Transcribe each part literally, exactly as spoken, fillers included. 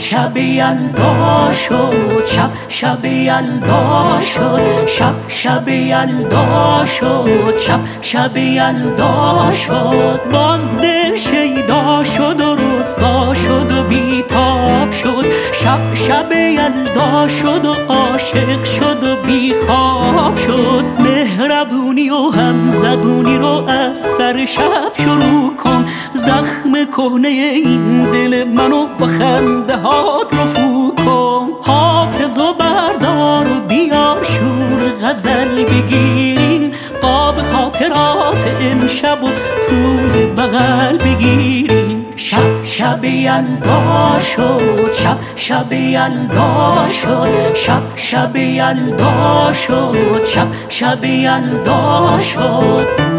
شب یلدا شد، شب شب یلدا شد، شب شب یلدا شد، شب شب یلدا شد. باز دل شیدا شد و رسوا شد و بیتاب شد. شب شب یلدا شد و عاشق شد و بیخواب شد. مهربونی و همزبونی رو از سر شب شروع کن. زخم کهنه این دل منو با خنده هات رفو کن. حافظ و بردار و بیار شور غزل بگیریم. قاب خاطرات امشب و طول بغل بگیریم. شب شب یلدا شد، شب شب یلدا شد، شب شب یلدا شد، شب شب یلدا شد.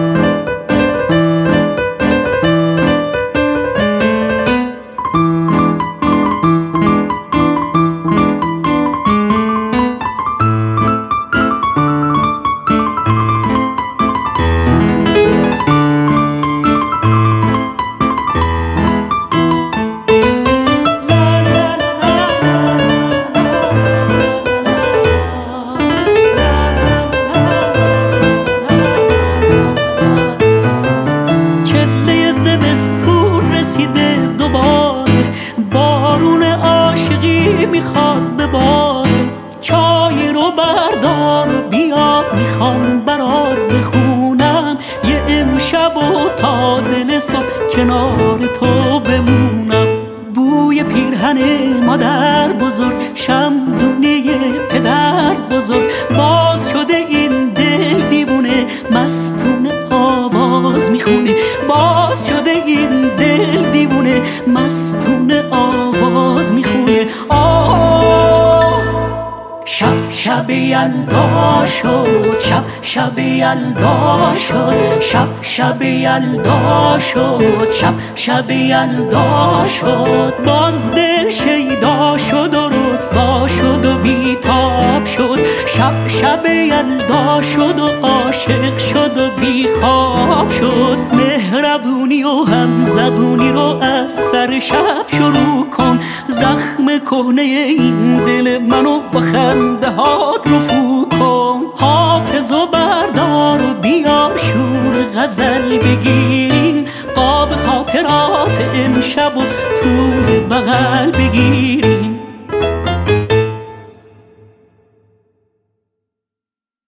میخواد بباره چای رو بردار و بیار. میخوام برات بخونم یه امشب و تا دل صبح کنار تو بمونم. بوی پیرهن مادر بزرگ، شمدونه پدر بزرگ. باز شده این دل دیوونه، مستونه آواز میخونه. باز شده این دل دیوونه، مستونه آواز میخونه. آه شب شب یلدا شد، شب شب یلدا شد، شب شب یلدا شد، شب شب یلدا شد. باز دل شیدا شد و رسوا شد و بیتاب شد. شب شب یلدا شد و عاشق شد و بیخواب شد. مهربونی و همزبونی رو از سر شب شروع کن. زخم کهنه این دل منو با خنده هات رفو کن. حافظ و بردار و بیار شور غزل بگیریم. قاب خاطرات امشب و طول بغل بگیریم.